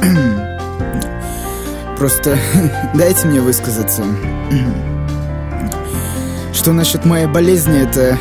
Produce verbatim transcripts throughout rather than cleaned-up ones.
Просто дайте мне высказаться. Что насчет моей болезни, это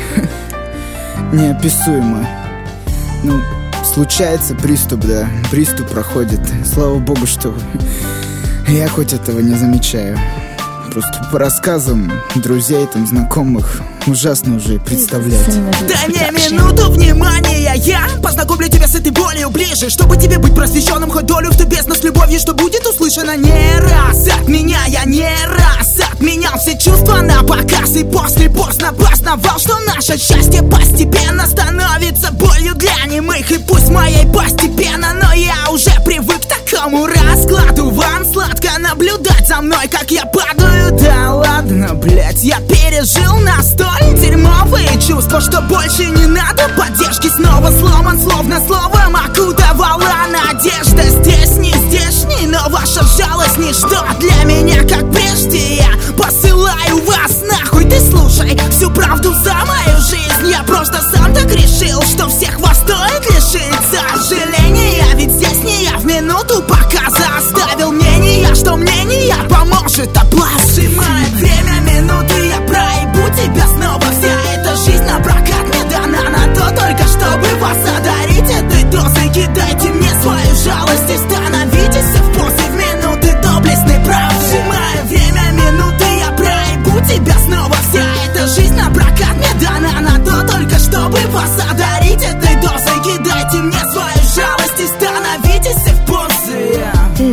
неописуемо. Ну, случается приступ, да, приступ проходит. Слава богу, что я хоть этого не замечаю. Просто по рассказам друзей, там, знакомых ужасно уже представлять. Дай мне минуту внимания, я познакомлю тебя с этой болью ближе, чтобы тебе быть просвещенным, хоть долю в ту бездну с любовью, что будет услышано не раз от меня. Я не раз отменял все чувства на показ, и после поздно познавал, что наше счастье постепенно становится болью для немых. И пусть моей постепенно, но я уже привык к такому раскладу. Вам сладко наблюдать за мной, как я падаю. Да ладно, блять, я пережил настолько дерьмовые чувства, что больше не надо поддержки. Снова сломан, словно словом окутывала надежда. Здесь не здешний, но ваша жалость ничто для меня, как прежде. Я посылаю вас нахуй, ты слушай всю правду за мою жизнь. Я просто сам так решил, что всех вас стоит лишить сожаления. Ведь здесь не я в минуту показа оставил мнение, что мнение поможет оплатить. Сжимая время, минуты, я проебу тебя снова. Вся эта жизнь на прокат мне дана на то только, чтобы вас одарить этой дозой. Кидайте мне свою жалость и становитесь в позы в минуты доблестной правды. Сжимая время, минуты, я проебу тебя снова. Вся эта жизнь на прокат мне дана на то только, чтобы вас одарить этой дозой. Кидайте мне свою жалость и становитесь в позы.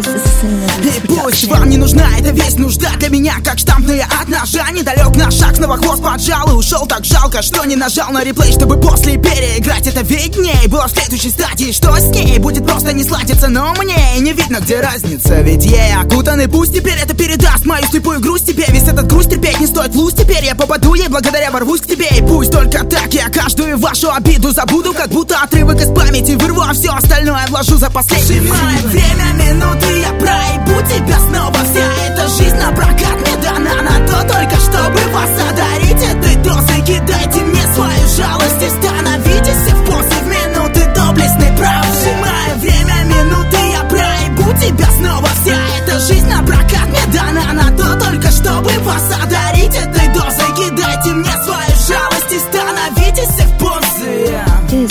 И пусть вам не нужна эта весь нужда для меня, как штампная от ножа. Недалек на шаг, снова хвост поджал и ушел. Так жалко, что не нажал на реплей, чтобы после переиграть это видней. Было в следующей стадии, что с ней будет просто не сладиться, но мне не видно, где разница. Ведь ей окутанный пусть теперь это передаст мою слепую грусть тебе. Весь этот грусть терпеть не стоит луз. Теперь я попаду ей благодаря, ворвусь к тебе. И пусть только так я каждую вашу обиду забуду, как будто отрывок из памяти вырву, а все остальное вложу за последний. Сжимая время, минуты, я проебу тебя снова. Вся эта жизнь на прокат мне дана на то только, чтобы вас одарить этой дозой. Кидайте мне свою жалость и становитесь в позы в минуты доблестной правды. Сжимая время, минуты, я проебу тебя снова. Вся эта жизнь на прокат мне дана на то только, чтобы вас одарить этой дозой. Кидайте мне свою жалость и становитесь в позы.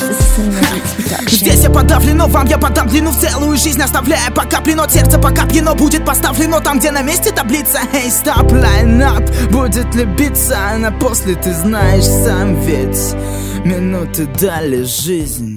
Здесь я подавлен, но вам я подам длину в целую жизнь, оставляя по капле, но сердце пока пьяно будет поставлено там, где на месте таблица. Эй, стоп, лайн-ап будет любиться, а на после ты знаешь сам, ведь минуты дали жизнь.